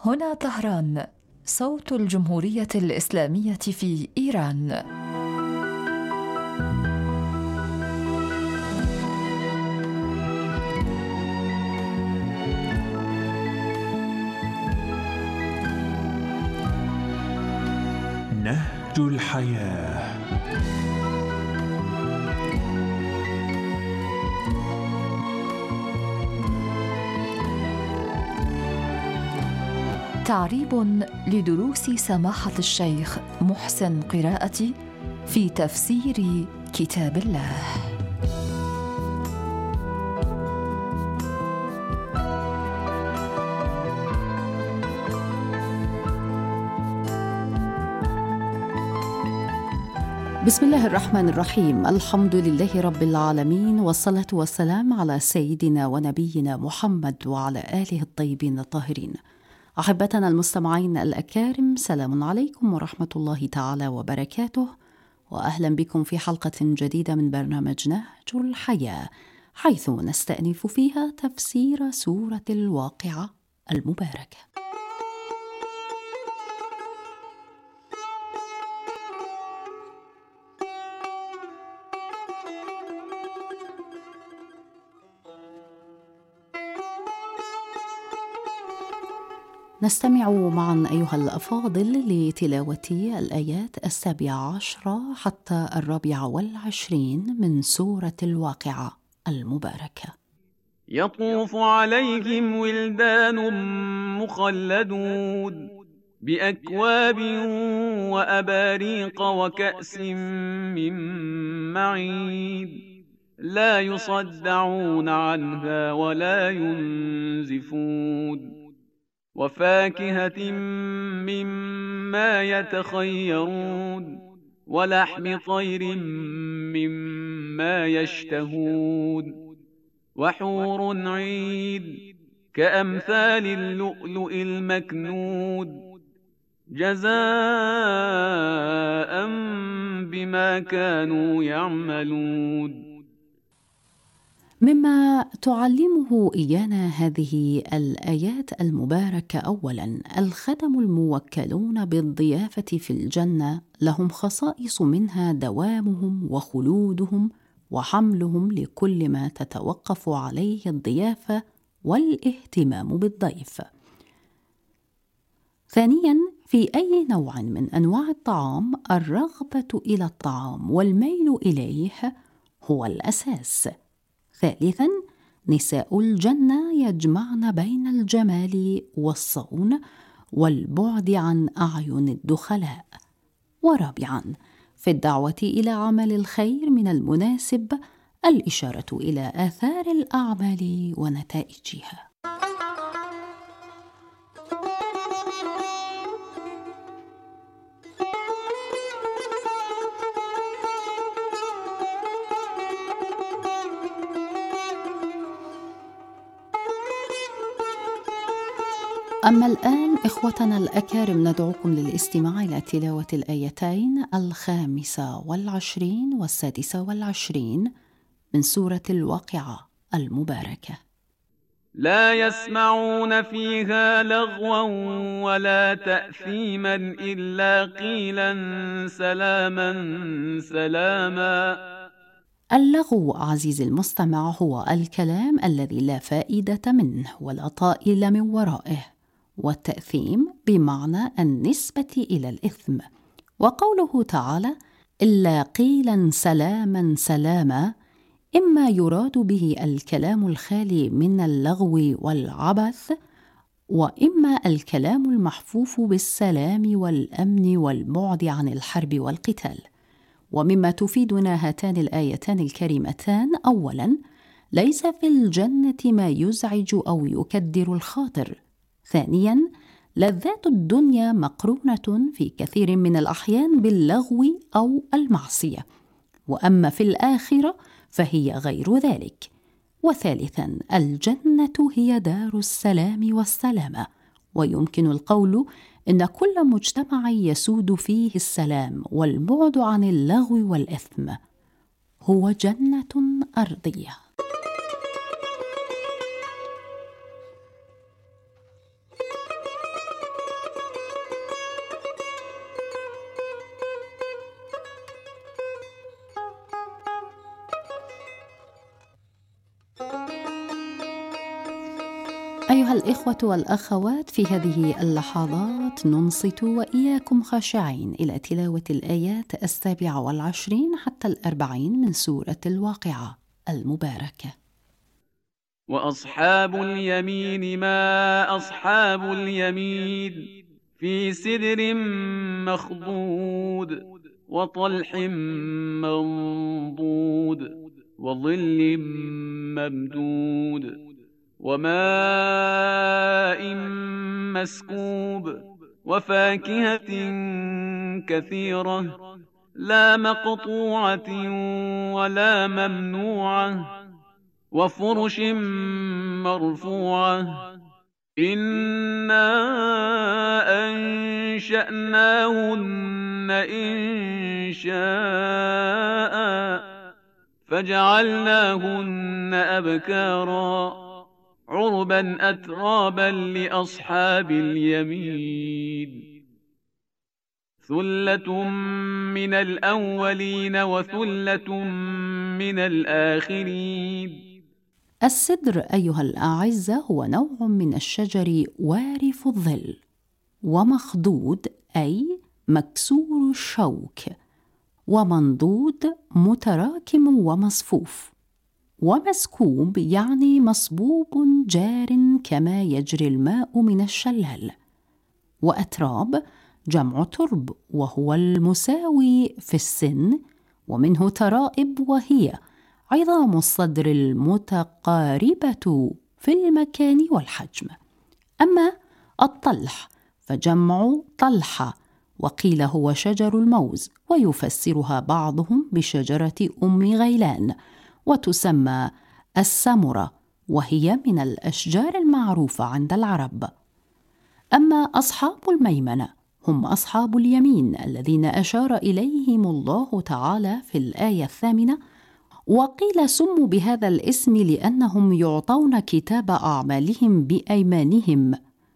هنا طهران، صوت الجمهورية الإسلامية في إيران. نهج الحياة. تعريب لدروس سماحة الشيخ محسن قراءتي في تفسير كتاب الله. بسم الله الرحمن الرحيم. الحمد لله رب العالمين، والصلاة والسلام على سيدنا ونبينا محمد وعلى آله الطيبين الطاهرين. أحبتنا المستمعين الأكارم، سلام عليكم ورحمة الله تعالى وبركاته، وأهلا بكم في حلقة جديدة من برنامج نهج الحياة، حيث نستأنف فيها تفسير سورة الواقعة المباركة. نستمع معا أيها الأفاضل لتلاوة الآيات 17 حتى 24 من سورة الواقعة المباركة. يطوف عليهم ولدان مخلدون بأكواب وأباريق وكأس من معين لا يصدعون عنها ولا ينزفون وفاكهة مما يتخيرون ولحم طير مما يشتهون وحور عين كأمثال اللؤلؤ المكنون جزاء بما كانوا يعملون. مما تعلمه إيانا هذه الآيات المباركة، أولاً الخدم الموكلون بالضيافة في الجنة لهم خصائص، منها دوامهم وخلودهم وحملهم لكل ما تتوقف عليه الضيافة والاهتمام بالضيف. ثانياً في أي نوع من أنواع الطعام الرغبة إلى الطعام والميل إليه هو الأساس. ثالثاً نساء الجنة يجمعن بين الجمال والصون والبعد عن أعين الدخلاء. ورابعاً في الدعوة إلى عمل الخير من المناسب الإشارة إلى آثار الأعمال ونتائجها. أما الآن إخوتنا الأكارم، ندعوكم للاستماع إلى تلاوة الآيتين 25 و26 من سورة الواقعة المباركة. لا يسمعون فيها لغوا ولا تأثيما إلا قيلا سلاما سلاما. اللغو عزيزي المستمع هو الكلام الذي لا فائدة منه ولا طائل من ورائه، والتأثيم بمعنى النسبة إلى الإثم. وقوله تعالى إلا قيلا سلاما سلاما، إما يراد به الكلام الخالي من اللغو والعبث، وإما الكلام المحفوف بالسلام والأمن والبعد عن الحرب والقتال. ومما تفيدنا هاتان الآيتان الكريمتان، أولاً ليس في الجنة ما يزعج أو يكدر الخاطر. ثانياً لذات الدنيا مقرونة في كثير من الأحيان باللغو أو المعصية، وأما في الآخرة فهي غير ذلك. وثالثاً الجنة هي دار السلام والسلامة، ويمكن القول إن كل مجتمع يسود فيه السلام والبعد عن اللغو والإثم هو جنة أرضية. أيها الإخوة والأخوات، في هذه اللحظات ننصت وإياكم خاشعين إلى تلاوة الآيات 27 حتى 40 من سورة الواقعة المباركة. وأصحاب اليمين ما أصحاب اليمين في سدر مخضود وطلح منضود وظل ممدود وماء مسكوب وفاكهة كثيرة لا مقطوعة ولا ممنوعة وفرش مرفوعة إنا أنشأناهن إنشاء فجعلناهن أبكارا عربا أترابا لأصحاب اليمين ثلة من الأولين وثلة من الآخرين. السدر أيها الأعزة هو نوع من الشجر وارف الظل، ومخضود أي مكسور الشوك، ومنضود متراكم ومصفوف، ومسكوب يعني مصبوب جار كما يجري الماء من الشلال، وأتراب جمع ترب وهو المساوي في السن، ومنه ترائب وهي عظام الصدر المتقاربة في المكان والحجم. أما الطلح فجمع طلحة، وقيل هو شجر الموز، ويفسرها بعضهم بشجرة أم غيلان، وتسمى السمرة، وهي من الأشجار المعروفة عند العرب. أما أصحاب الميمنة هم أصحاب اليمين الذين أشار إليهم الله تعالى في الآية 8، وقيل سموا بهذا الاسم لأنهم يعطون كتاب أعمالهم بأيمانهم،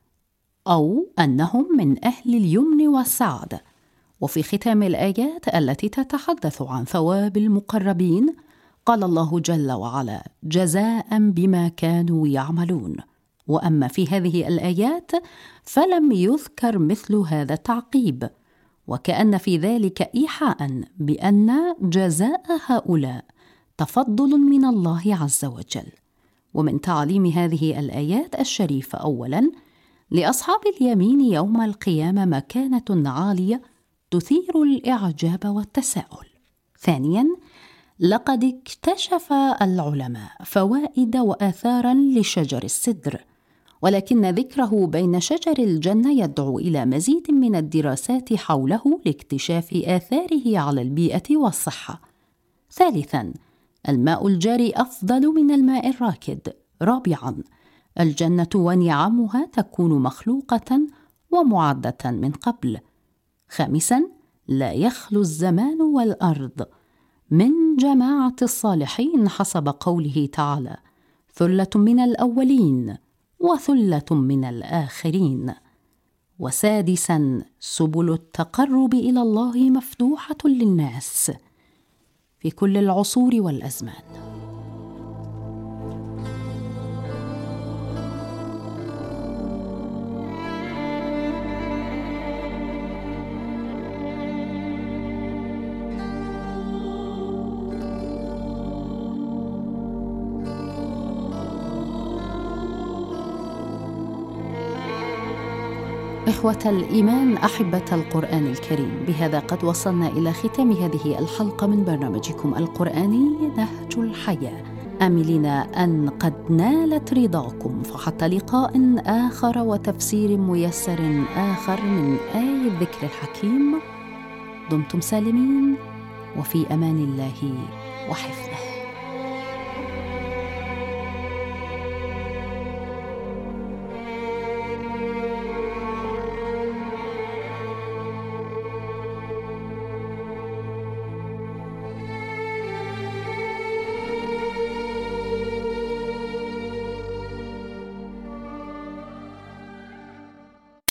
أو أنهم من أهل اليمن والسعادة. وفي ختام الآيات التي تتحدث عن ثواب المقربين قال الله جل وعلا: جزاء بما كانوا يعملون. وأما في هذه الآيات فلم يذكر مثل هذا التعقيب، وكأن في ذلك إيحاء بأن جزاء هؤلاء تفضل من الله عز وجل. ومن تعليم هذه الآيات الشريفة: أولاً، لأصحاب اليمين يوم القيامة مكانة عالية تثير الإعجاب والتساؤل. ثانياً، لقد اكتشف العلماء فوائد وآثاراً لشجر السدر، ولكن ذكره بين شجر الجنة يدعو إلى مزيد من الدراسات حوله لاكتشاف آثاره على البيئة والصحة. ثالثاً، الماء الجاري أفضل من الماء الراكد. رابعاً، الجنة ونعمها تكون مخلوقة ومعدة من قبل. خامساً، لا يخلو الزمان والأرض من جماعة الصالحين حسب قوله تعالى: ثلة من الأولين وثلة من الآخرين. وسادساً، سبل التقرب إلى الله مفتوحة للناس في كل العصور والأزمان. إخوة الإيمان، أحبة القرآن الكريم، بهذا قد وصلنا إلى ختام هذه الحلقة من برنامجكم القرآني نهج الحياة، آملين أن قد نالت رضاكم. فحتى لقاء آخر وتفسير ميسر آخر من آية الذكر الحكيم، دمتم سالمين وفي أمان الله وحفظه.